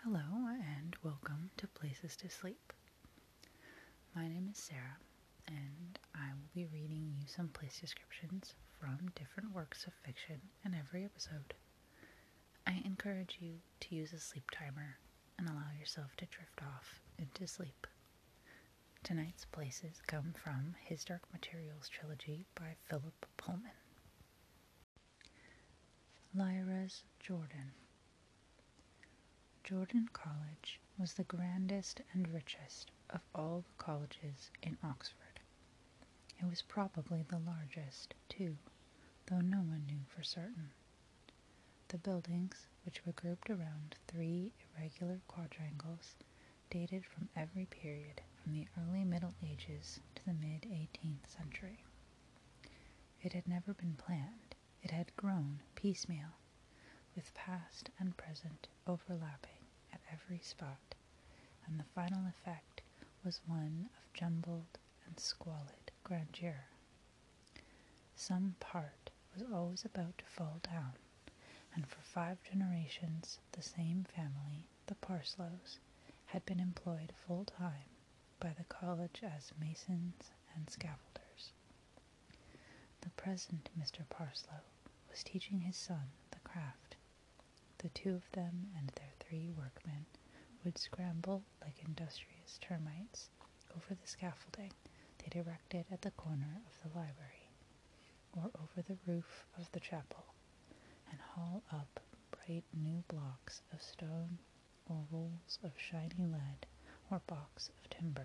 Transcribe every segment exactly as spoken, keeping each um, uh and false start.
Hello and welcome to Places to Sleep. My name is Sarah and I will be reading you some place descriptions from different works of fiction in every episode. I encourage you to use a sleep timer and allow yourself to drift off into sleep. Tonight's places come from His Dark Materials trilogy by Philip Pullman. Lyra's Jordan. Jordan College was the grandest and richest of all the colleges in Oxford. It was probably the largest, too, though no one knew for certain. The buildings, which were grouped around three irregular quadrangles, dated from every period from the early Middle Ages to the mid-eighteenth century. It had never been planned. It had grown piecemeal, with past and present overlapping at every spot, and the final effect was one of jumbled and squalid grandeur. Some part was always about to fall down, and for five generations the same family, the Parslows, had been employed full-time by the college as masons and scaffolders. The present Mister Parslow was teaching his son the craft. The two of them and their three workmen would scramble like industrious termites over the scaffolding they'd erected at the corner of the library, or over the roof of the chapel, and haul up bright new blocks of stone or rolls of shiny lead or blocks of timber.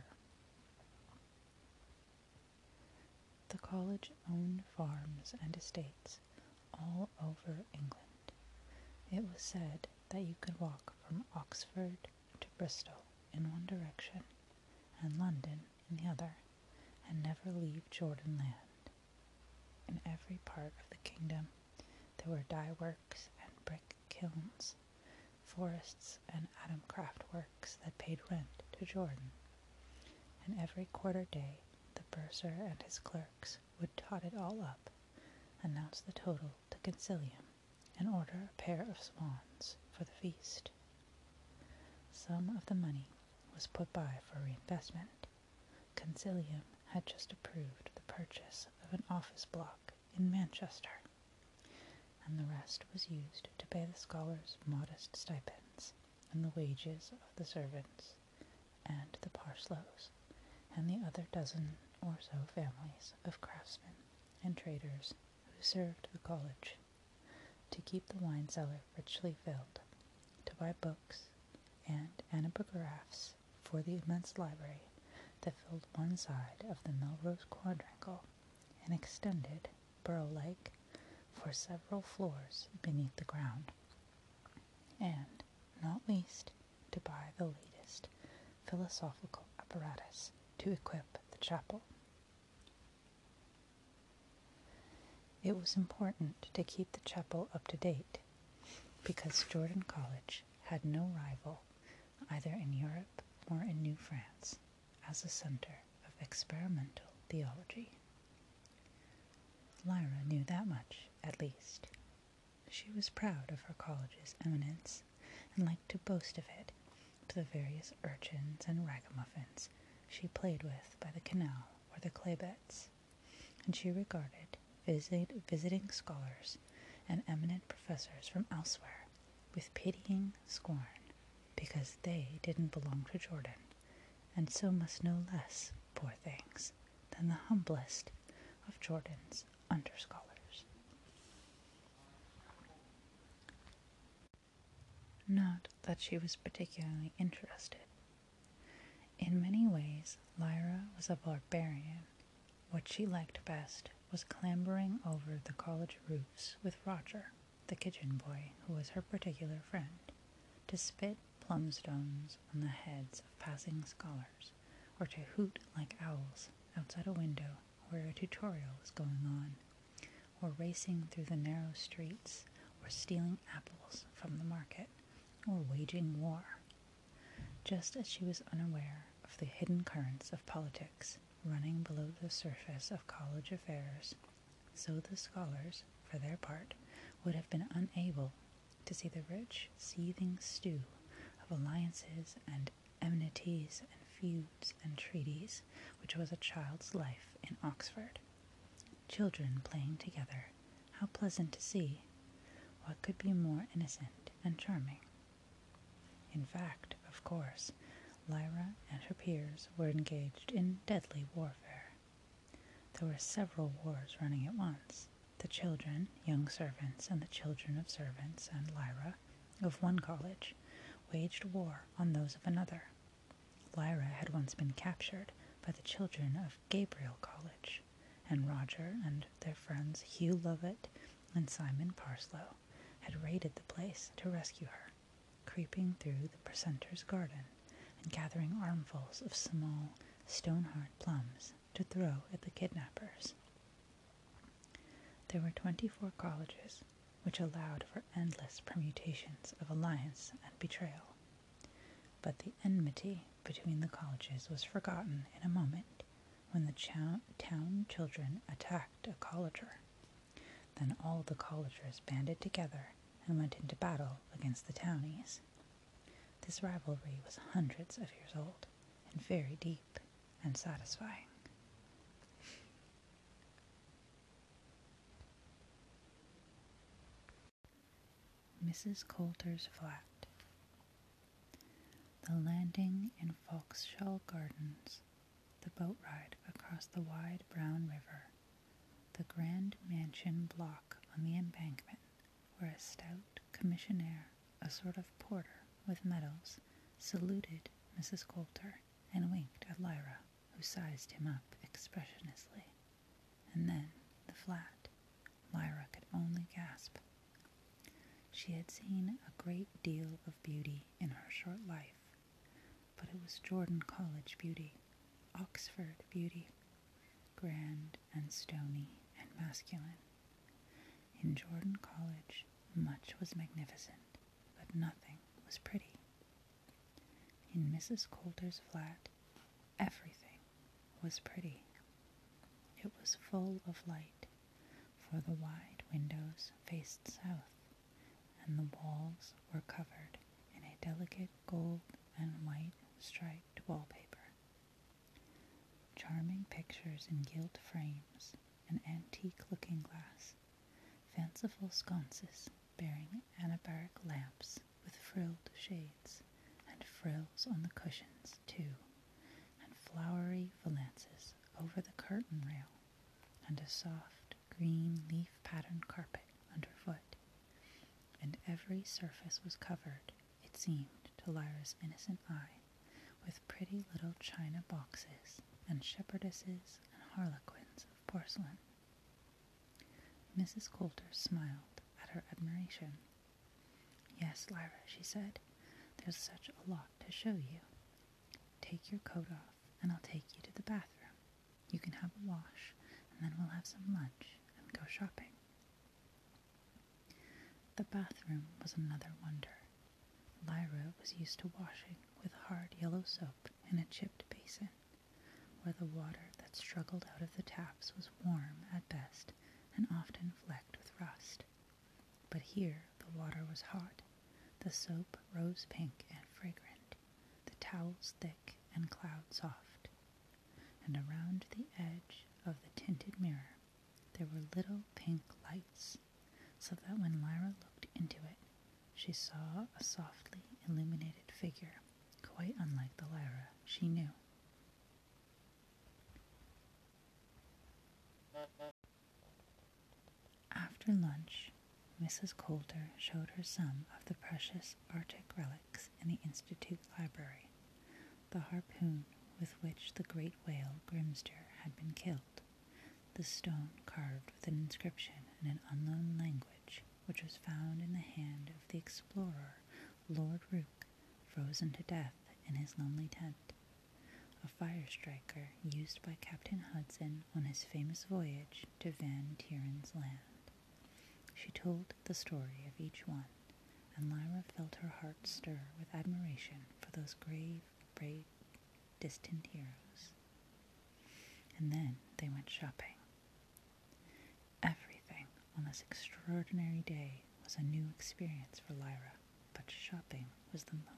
The college owned farms and estates all over England. It was said that you could walk from Oxford to Bristol in one direction and London in the other, and never leave Jordan land. In every part of the kingdom there were dye works and brick kilns, forests and atom craft works that paid rent to Jordan, and every quarter day the bursar and his clerks would tot it all up, announce the total to Consilium, and order a pair of swans for the feast. Some of the money was put by for reinvestment. Consilium had just approved the purchase of an office block in Manchester, and the rest was used to pay the scholars modest stipends and the wages of the servants and the Parslows and the other dozen or so families of craftsmen and traders who served the college, to keep the wine cellar richly filled, to buy books and anapographs for the immense library that filled one side of the Melrose Quadrangle and extended, burrow-like, for several floors beneath the ground, and, not least, to buy the latest philosophical apparatus to equip the chapel. It was important to keep the chapel up to date, because Jordan College had no rival either in Europe or in New France as a center of experimental theology. Lyra knew that much, at least. She was proud of her college's eminence, and liked to boast of it to the various urchins and ragamuffins she played with by the canal or the clay beds, and she regarded visit, visiting scholars and eminent professors from elsewhere with pitying scorn, because they didn't belong to Jordan, and so must know less, poor things, than the humblest of Jordan's under-scholars. Not that she was particularly interested. In many ways, Lyra was a barbarian. What she liked best was clambering over the college roofs with Roger, the kitchen boy, who was her particular friend, to spit plumstones on the heads of passing scholars, or to hoot like owls outside a window where a tutorial was going on, or racing through the narrow streets, or stealing apples from the market, or waging war. Just as she was unaware of the hidden currents of politics running below the surface of college affairs, so the scholars, for their part, would have been unable to see the rich, seething stew of alliances and enmities and feuds and treaties, which was a child's life in Oxford. Children playing together, how pleasant to see! What could be more innocent and charming? In fact, of course, Lyra and her peers were engaged in deadly warfare. There were several wars running at once. The children, young servants, and the children of servants, and Lyra, of one college, waged war on those of another. Lyra had once been captured by the children of Gabriel College, and Roger and their friends Hugh Lovett and Simon Parslow had raided the place to rescue her, creeping through the precentor's garden and gathering armfuls of small, stone-hard plums to throw at the kidnappers. There were twenty-four colleges, which allowed for endless permutations of alliance and betrayal. But the enmity between the colleges was forgotten in a moment when the chow- town children attacked a colleger. Then all the collegers banded together and went into battle against the townies. This rivalry was hundreds of years old and very deep and satisfying. Missus Coulter's Flat. The landing in Vauxhall Gardens, the boat ride across the wide brown river, the grand mansion block on the embankment, where a stout commissionaire, a sort of porter with medals, saluted Missus Coulter and winked at Lyra, who sized him up expressionlessly. And then the flat. Lyra could only gasp. She had seen a great deal of beauty in her short life, but it was Jordan College beauty, Oxford beauty, grand and stony and masculine. In Jordan College, much was magnificent, but nothing was pretty. In Missus Coulter's flat, everything was pretty. It was full of light, for the wide windows faced south, and the walls were covered in a delicate gold and white striped wallpaper. Charming pictures in gilt frames, an antique looking-glass, fanciful sconces bearing anabaric lamps with frilled shades, and frills on the cushions, too, and flowery valances over the curtain rail, and a soft green leaf-patterned carpet underfoot, and every surface was covered, it seemed to Lyra's innocent eye, with pretty little china boxes and shepherdesses and harlequins of porcelain. Missus Coulter smiled at her admiration. "Yes, Lyra," she said, "there's such a lot to show you. Take your coat off, and I'll take you to the bathroom. You can have a wash, and then we'll have some lunch and go shopping." The bathroom was another wonder. Lyra was used to washing with hard yellow soap in a chipped basin, where the water that struggled out of the taps was warm at best and often flecked with rust. But here the water was hot, the soap rose pink and fragrant, the towels thick and cloud soft, and around the edge of the tinted mirror there were little pink lights, so that when Lyra looked into it, she saw a softly illuminated figure, quite unlike the Lyra she knew. After lunch, Missus Coulter showed her some of the precious Arctic relics in the Institute library, the harpoon with which the great whale Grimster had been killed, the stone carved with an inscription in an unknown language, which was found in the hand of the explorer Lord Rook, frozen to death in his lonely tent, a fire striker used by Captain Hudson on his famous voyage to Van Tieren's Land. She told the story of each one, and Lyra felt her heart stir with admiration for those grave, brave, distant heroes. And then they went shopping. Everything on this extraordinary day was a new experience for Lyra, but shopping was the most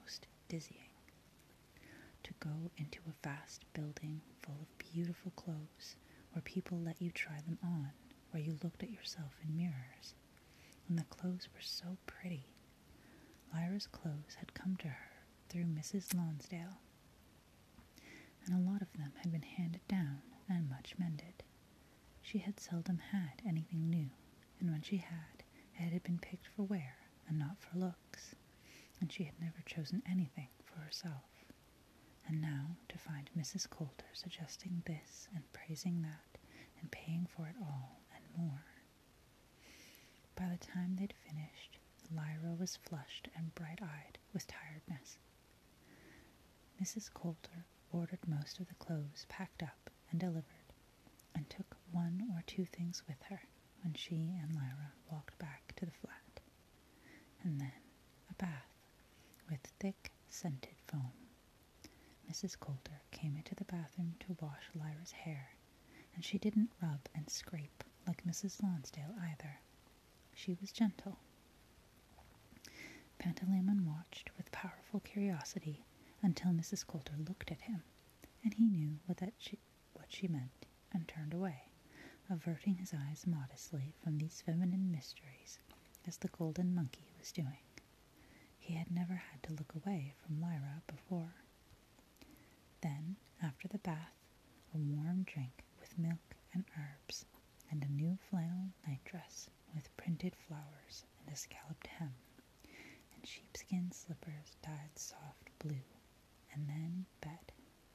dizzying. To go into a vast building full of beautiful clothes, where people let you try them on, where you looked at yourself in mirrors, and the clothes were so pretty. Lyra's clothes had come to her through Missus Lonsdale, and a lot of them had been handed down and much mended. She had seldom had anything new, and when she had, it had been picked for wear and not for looks, and she had never chosen anything for herself. And now to find Missus Coulter suggesting this and praising that and paying for it all and more. By the time they'd finished, Lyra was flushed and bright-eyed with tiredness. Missus Coulter ordered most of the clothes packed up and delivered, and took one or two things with her when she and Lyra walked back to the flat. And then a bath with thick, scented foam. Missus Coulter came into the bathroom to wash Lyra's hair, and she didn't rub and scrape like Missus Lonsdale either. She was gentle. Pantalaimon watched with powerful curiosity until Missus Coulter looked at him, and he knew what, that she, what she meant, and turned away, averting his eyes modestly from these feminine mysteries, as the golden monkey was doing. He had never had to look away from Lyra before. Then, after the bath, a warm drink with milk and herbs, and a new flannel nightdress with printed flowers and a scalloped hem, and sheepskin slippers dyed soft blue, and then bed.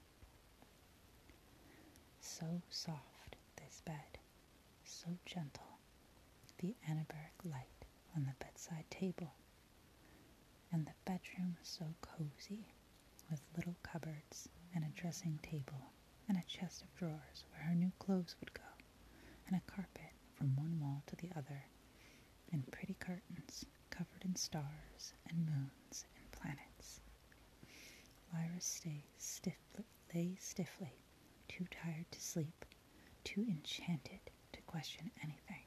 So soft, this bed, so gentle, the anaberic light on the bedside table, and the bedroom so cozy, with little cupboards and a dressing table and a chest of drawers where her new clothes would go, and a carpet from one wall to the other, and pretty curtains covered in stars and moons and planets. Lyra stay stiffly, lay stiffly, too tired to sleep, too enchanted to question anything.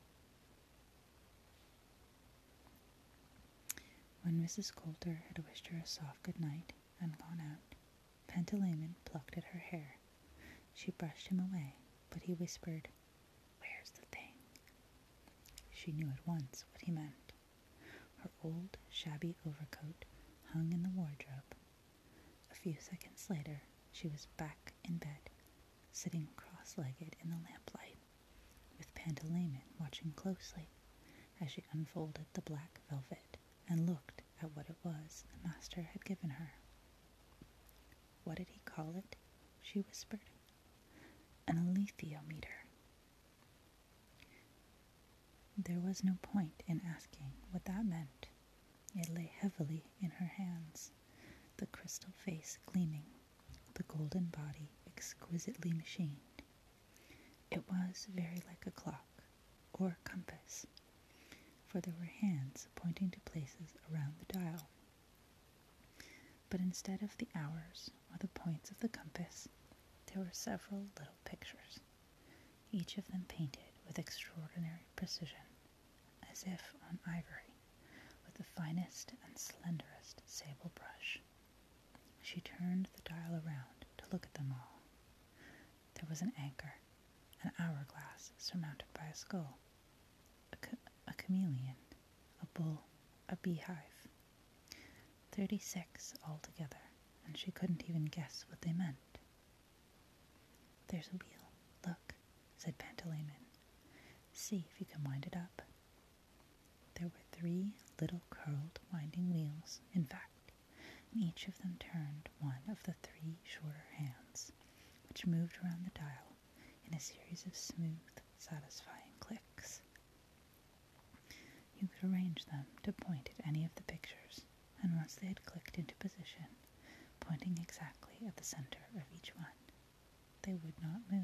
When Missus Coulter had wished her a soft good night and gone out, Pantalaimon plucked at her hair. She brushed him away, but he whispered, "Where's the thing?" She knew at once what he meant. Her old, shabby overcoat hung in the wardrobe. A few seconds later, she was back in bed, sitting cross-legged in the lamplight, with Pantalaimon watching closely as she unfolded the black velvet and looked at what it was the master had given her. "What did he call it?" she whispered. "An alethiometer." There was no point in asking what that meant. It lay heavily in her hands, the crystal face gleaming, the golden body exquisitely machined. It was very like a clock, or a compass, for there were hands pointing to places around the dial. But instead of the hours or the points of the compass, there were several little pictures, each of them painted with extraordinary precision, as if on ivory, with the finest and slenderest sable brush. She turned the dial around to look at them all. There was an anchor, an hourglass surmounted by a skull, a, ch- a chameleon, a bull, a beehive. Thirty-six altogether, and she couldn't even guess what they meant. "There's a wheel, look," said Pantalaimon. "See if you can wind it up." There were three little curled winding wheels, in fact, and each of them turned one of the three shorter hands, which moved around the dial in a series of smooth, satisfying clicks. You could arrange them to point at any of the pictures, and once they had clicked into position, pointing exactly at the center of each one, they would not move.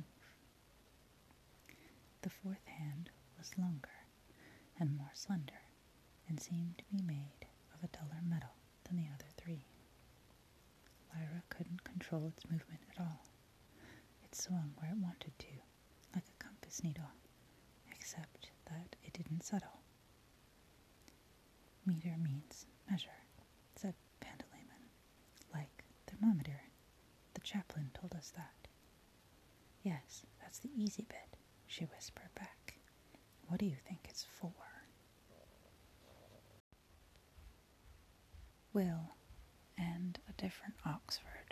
The fourth hand was longer and more slender, and seemed to be made of a duller metal than the other three. Lyra couldn't control its movement at all. It swung where it wanted to, like a compass needle, except that it didn't settle. "Meter means measure," said Pantalaimon. thermometer. The chaplain told us that. Yes, that's the easy bit, she whispered back. What do you think it's for? Will and a different Oxford.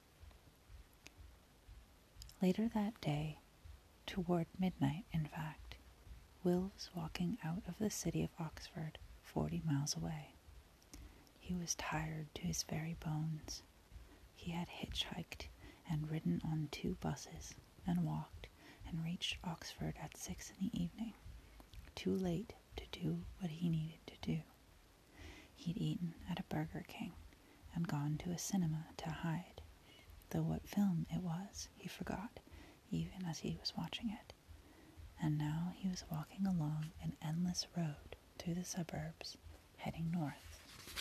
Later that day, toward midnight in fact, Will was walking out of the city of Oxford, forty miles away. He was tired to his very bones. He had hitchhiked and ridden on two buses and walked and reached Oxford at six in the evening, too late to do what he needed to do. He'd eaten at a Burger King and gone to a cinema to hide, though what film it was he forgot, even as he was watching it. And now he was walking along an endless road through the suburbs, heading north.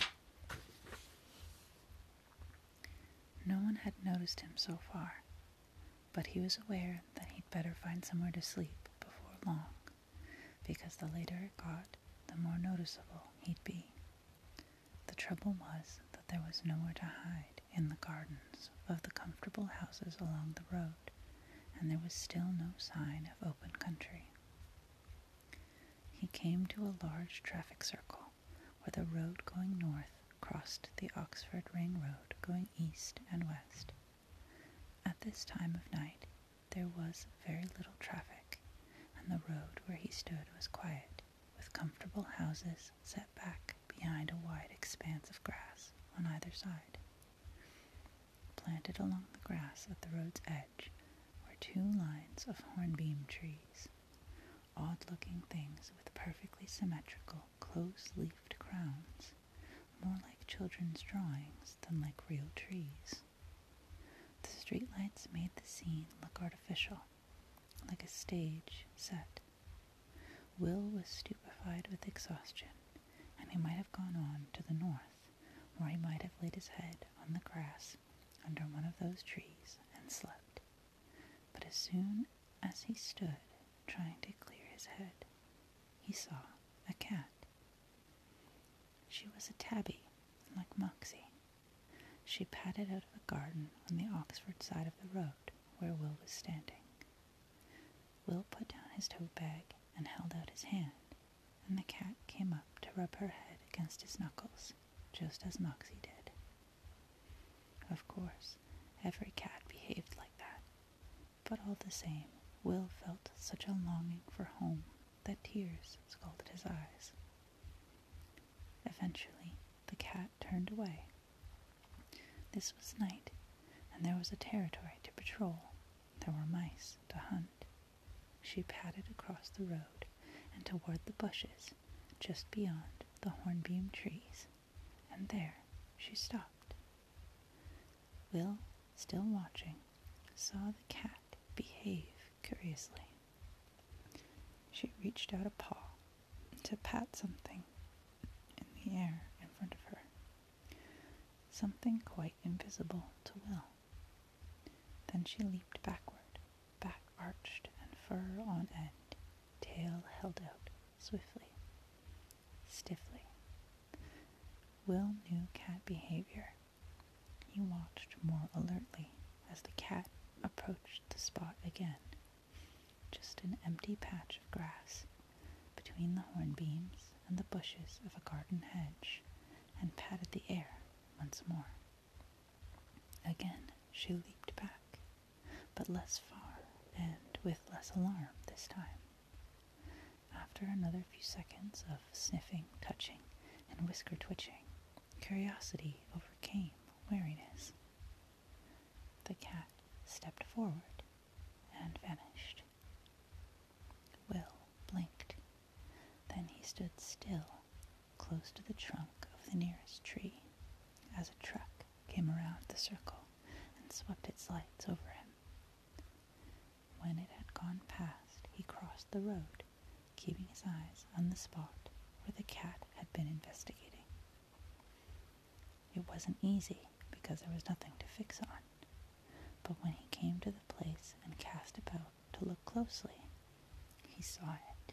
No one had noticed him so far, but he was aware that he'd better find somewhere to sleep before long, because the later it got, the more noticeable he'd be. The trouble was that there was nowhere to hide in the gardens of the comfortable houses along the road, and there was still no sign of open country. He came to a large traffic circle where the road going north crossed the Oxford Ring Road going east and west. At this time of night there was very little traffic, and the road where he stood was quiet, with comfortable houses set back behind a wide expanse of grass on either side. Planted along the grass at the road's edge were two lines of hornbeam trees, odd-looking things with perfectly symmetrical, close-leafed crowns, more like children's drawings than like real trees. The streetlights made the scene look artificial, like a stage set. Will was stupefied with exhaustion, and he might have gone on to the north, or he might have laid his head on the grass under one of those trees and slept. But as soon as he stood trying to clear his head, he saw a cat. She was a tabby, like Moxie. She padded out of a garden on the Oxford side of the road where Will was standing. Will put down his tote bag and held out his hand, and the cat came up to rub her head against his knuckles, just as Moxie did. Of course, every cat behaved like that, but all the same, Will felt such a longing for home that tears scalded his eyes. Eventually, the cat turned away. This was night, and there was a territory to patrol. There were mice to hunt. She padded across the road and toward the bushes just beyond the hornbeam trees, and there she stopped. Will, still watching, saw the cat behave curiously. She reached out a paw to pat something in the air in front of her, something quite invisible to Will. Then she leaped backward, back arched and fur on end, tail held out swiftly, stiffly. Will knew cat behavior. He watched more alertly as the cat approached the spot again, just an empty patch of grass between the hornbeams and the bushes of a garden hedge, and patted the air once more. Again she leaped back, but less far and with less alarm this time. After another few seconds of sniffing, touching, and whisker twitching, curiosity overcame wariness. The cat stepped forward and vanished. Will blinked. Then he stood still, close to the trunk of the nearest tree, as a truck came around the circle and swept its lights over him. When it had gone past, he crossed the road, keeping his eyes on the spot where the cat had been investigating. It wasn't easy because there was nothing to fix on, but when he came to the place and cast about to look closely, he saw it.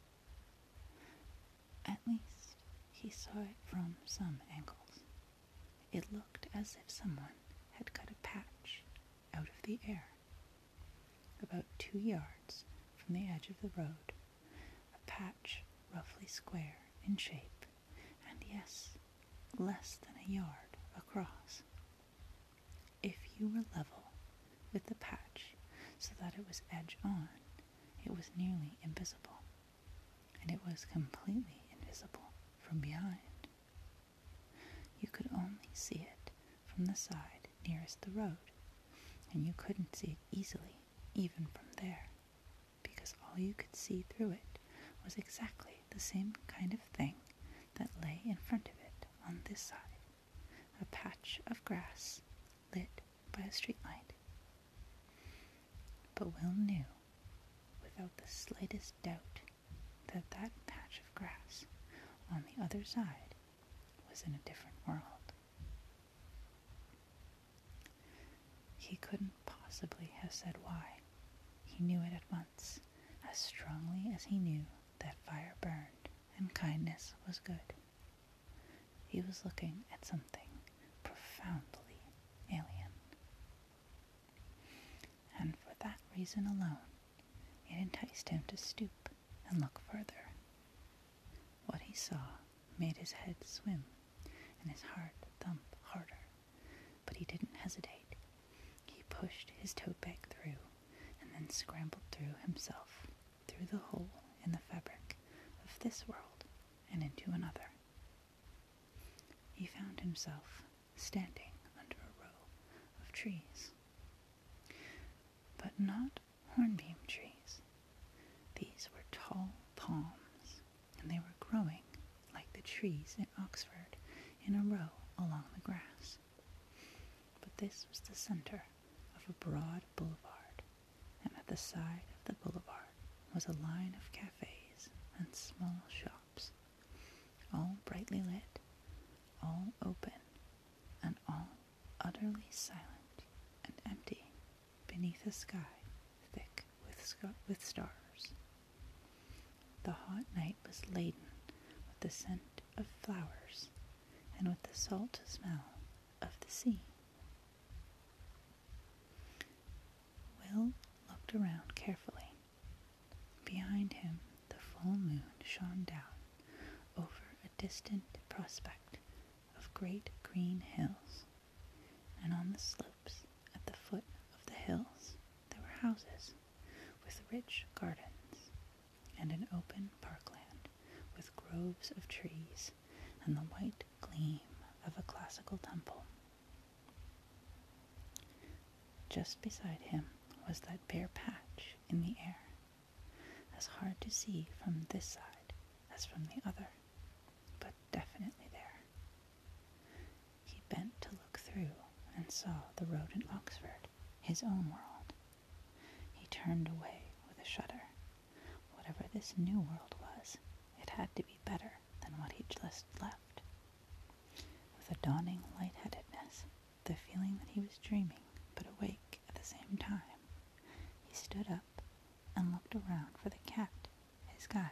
At least, he saw it from some angles. It looked as if someone had cut a patch out of the air, about two yards from the edge of the road, a patch roughly square in shape, and yes, less than a yard across. If you were level with the patch so that it was edge on, it was nearly invisible, and it was completely invisible from behind. You could only see it from the side nearest the road, and you couldn't see it easily even from there, because all you could see through it was exactly the same kind of thing that lay in front of it on this side, a patch of grass lit by a streetlight. But Will knew, without the slightest doubt, that that patch of grass on the other side was in a different world. He couldn't possibly have said why. He knew it at once, as strongly as he knew that fire burned and kindness was good. He was looking at something profoundly alien. And for that reason alone, it enticed him to stoop and look further. What he saw made his head swim and his heart thump harder, but he didn't hesitate. He pushed his tote bag through and then scrambled through himself, through the hole in the fabric of this world and into another. He found himself standing under a row of trees, but not hornbeam trees. These were tall palms, and they were growing like the trees in Oxford in a row along the grass. But this was the center of a broad boulevard, and at the side of the boulevard was a line of cafes and small shops, all brightly lit, all open, and all utterly silent and empty beneath a sky thick with, sc- with stars. The hot night was laden with the scent of flowers and with the salt smell of the sea. Will looked around carefully. Behind him, the full moon shone down over a distant prospect of great green hills, and on the slopes at the foot of the hills there were houses with rich gardens and an open parkland with groves of trees and the white gleam of a classical temple. Just beside him was that bare patch in the air, as hard to see from this side as from the other, but definitely there. He bent to look through and saw the road in Oxford, his own world. He turned away with a shudder. Whatever this new world was, it had to be better than what he'd just left. With a dawning lightheadedness, the feeling that he was dreaming but awake at the same time, he stood up and looked around for the cat, his guide.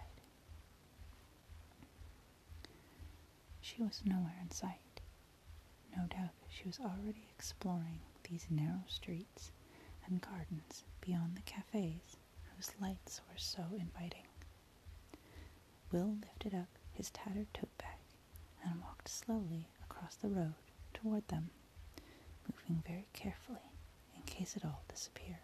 She was nowhere in sight. No doubt she was already exploring these narrow streets and gardens beyond the cafes whose lights were so inviting. Will lifted up his tattered tote bag and walked slowly across the road toward them, moving very carefully in case it all disappeared.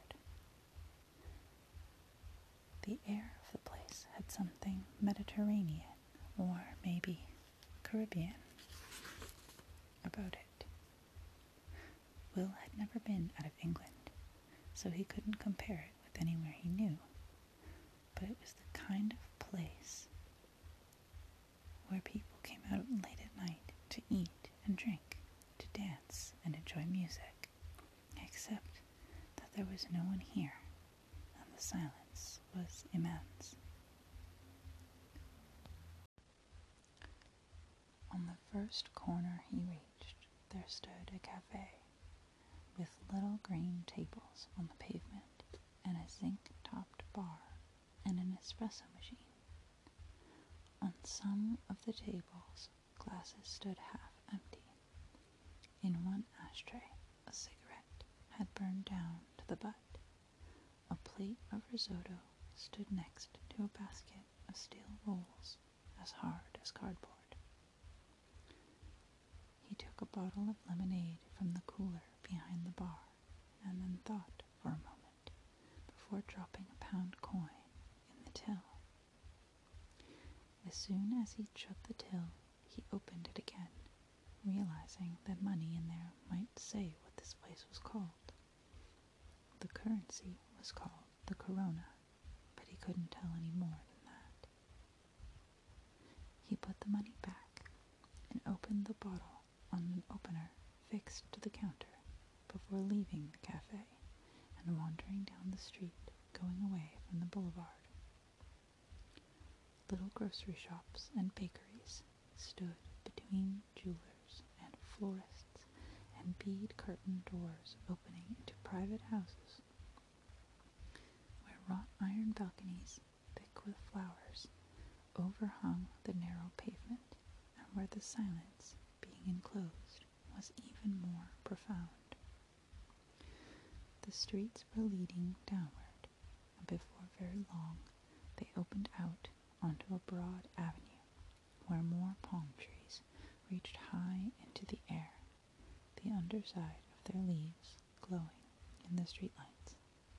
The air of the place had something Mediterranean, or maybe Caribbean, about it. Will had never been out of England, so he couldn't compare it with anywhere he knew, but it was the kind of place where people came out late at night to eat and drink, to dance and enjoy music, except that there was no one here, and the silence was immense. On the first corner he reached, there stood a cafe, with little green tables on the pavement, and a zinc-topped bar, and an espresso machine. On some of the tables, glasses stood half empty. In one ashtray, a a cigarette had burned down to the butt. A plate of risotto stood next to a basket of steel rolls as hard as cardboard. He took a bottle of lemonade from the cooler behind the bar and then thought for a moment before dropping a pound coin in the till. As soon as he'd shut the till, he opened it again, realizing that money in there might say what this place was called. The currency was called the Corona, but he couldn't tell any more than that. He put the money back and opened the bottle on an opener fixed to the counter before leaving the cafe and wandering down the street, going away from the boulevard. Little grocery shops and bakeries stood between jewelers and florists and bead curtain doors opening into private houses where wrought iron balconies, thick with flowers, overhung the narrow pavement, and where the silence, being enclosed, was even more profound. The streets were leading downward, and before very long they opened out onto a broad avenue where more palm trees reached high into the air, the underside of their leaves glowing in the streetlights.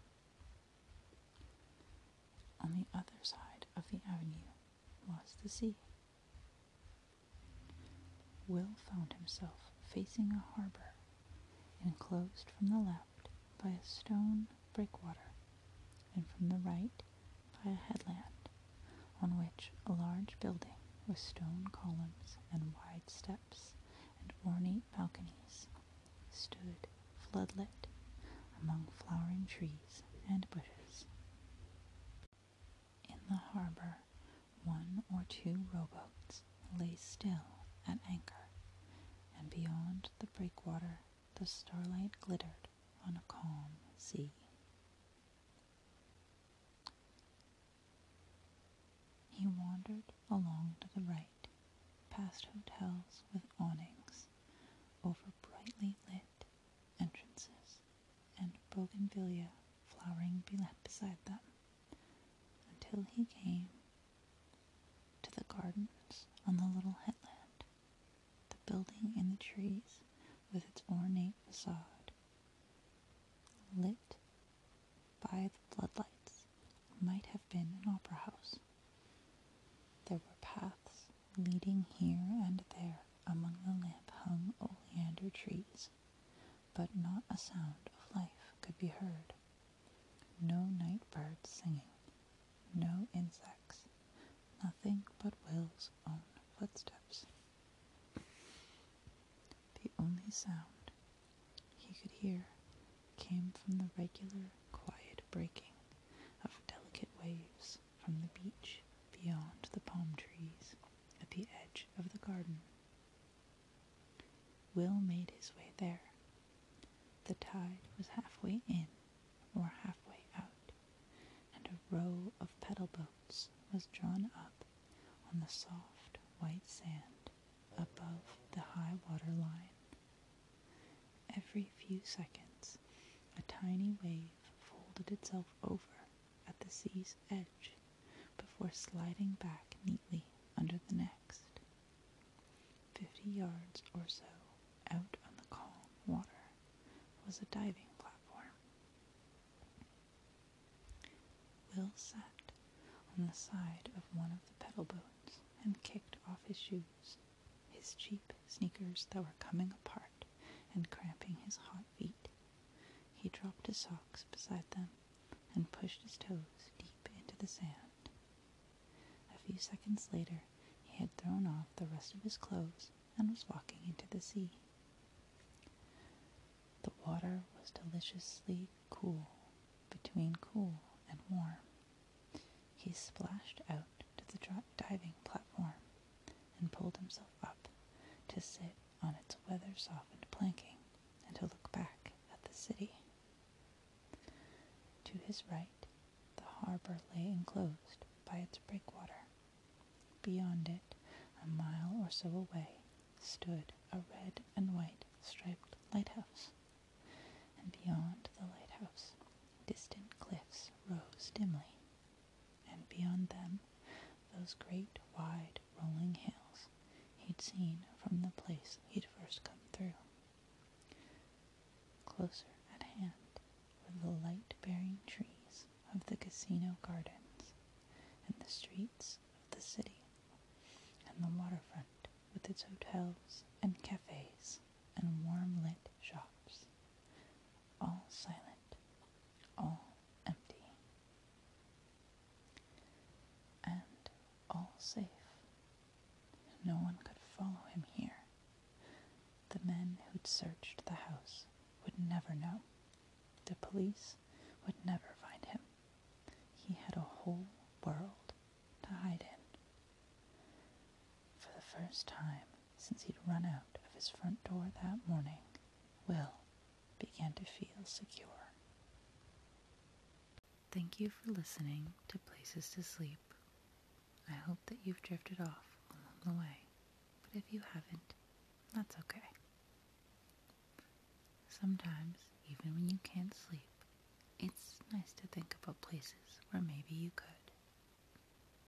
On the other side of the avenue was the sea. Will found himself facing a harbor, enclosed from the left by a stone breakwater, and from the right by a headland on which a large building with stone columns and wide steps and ornate balconies stood floodlit among flowering trees and bushes. In the harbor, one or two rowboats lay still at anchor, and beyond the breakwater the starlight glittered on a calm sea. He wandered along to the right, past hotels with awnings, over brightly lit entrances, and bougainvillea flowering beside them, until he came to the gardens on the little headland, the building in the trees with its ornate facade, lit by the floodlights, might have been an opera house. There were paths leading here and there among the lamp-hung oleander trees, but not a sound of life could be heard. No night birds singing, no insects, nothing but Will's own footsteps. The only sound he could hear came from the regular, quiet breaking of delicate waves from the beach beyond the palm trees at the edge of the garden. Will made his way there. The tide was halfway in or halfway out, and a row of pedal boats was drawn up on the soft white sand above the high water line. Every few seconds, a tiny wave folded itself over at the sea's edge before sliding back neatly under the next. Fifty yards or so out on the calm water was a diving platform. Will sat on the side of one of the pedal boats and kicked off his shoes, his cheap sneakers that were coming apart and cramping his hot feet. He dropped his socks beside them and pushed his toes deep into the sand. A few seconds later, he had thrown off the rest of his clothes and was walking into the sea. The water was deliciously cool, between cool and warm. He splashed out to the diving platform and pulled himself up to sit on its weather-softened planking and to look back at the city. To his right, the harbor lay enclosed by its breakwater. Beyond it, a mile or so away, stood a red and white striped lighthouse, closer at hand were the light-bearing trees of the casino gardens and the streets of the city, and the waterfront with its hotels and cafes and warm-lit shops, all silent, all empty, and all safe. No one could follow him here. The men who'd searched the house would never know. The police would never find him. He had a whole world to hide in. For the first time since he'd run out of his front door that morning, Will began to feel secure. Thank you for listening to Places to Sleep. I hope that you've drifted off along the way, but if you haven't, that's okay. Sometimes, even when you can't sleep, it's nice to think about places where maybe you could.